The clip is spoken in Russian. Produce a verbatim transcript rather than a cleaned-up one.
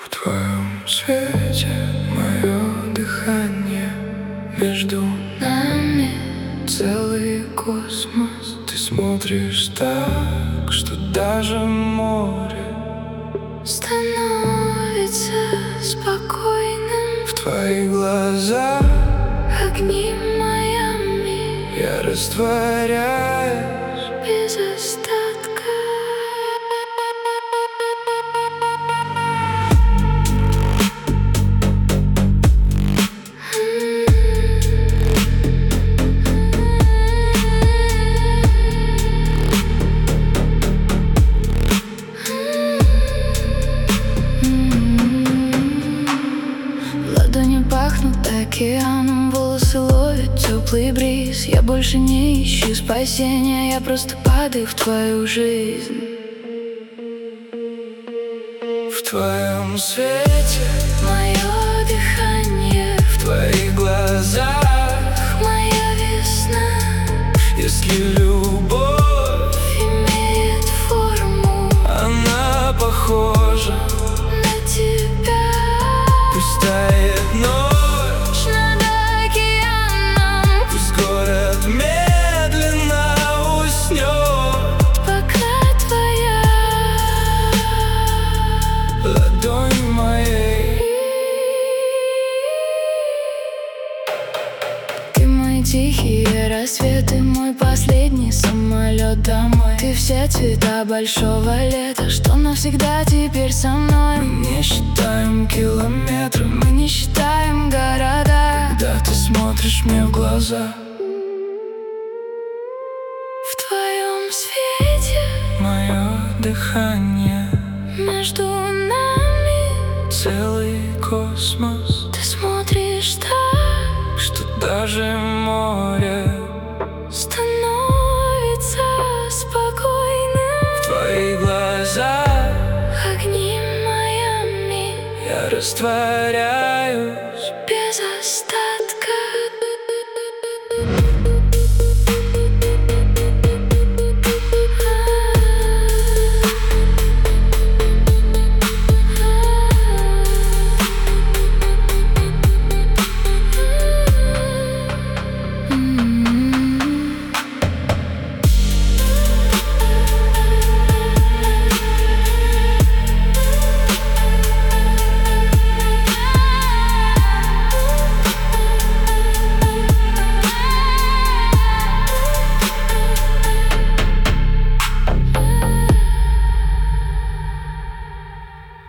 В твоем свете мое дыхание, между нами целый космос. Ты смотришь так, что даже море становится спокойным. в твоих глазах Огни Майами, я растворяюсь без остатка. Ладони пахнут океаном, волосы ловят теплый бриз. Я больше не ищу спасения, я просто падаю в твою жизнь. в твоем свете, Мое дыхание, в твоих глазах. моя весна Если любовь имеет форму она похожа, на тебя. пусть тает ночь, Над океаном, пусть город медленно уснет. пока твоя Ладонь моей, ты мой тихий рассвет, ты мой последний самолет домой. Ты все цвета большого лета, что навсегда теперь со мной. мы не считаем километры, Мы не считаем города. когда ты смотришь мне в глаза. В твоем свете Мое дыхание, между нами целый космос, ты смотришь так, что даже море становится спокойным. в твоих глазах Огни Майами, я растворяюсь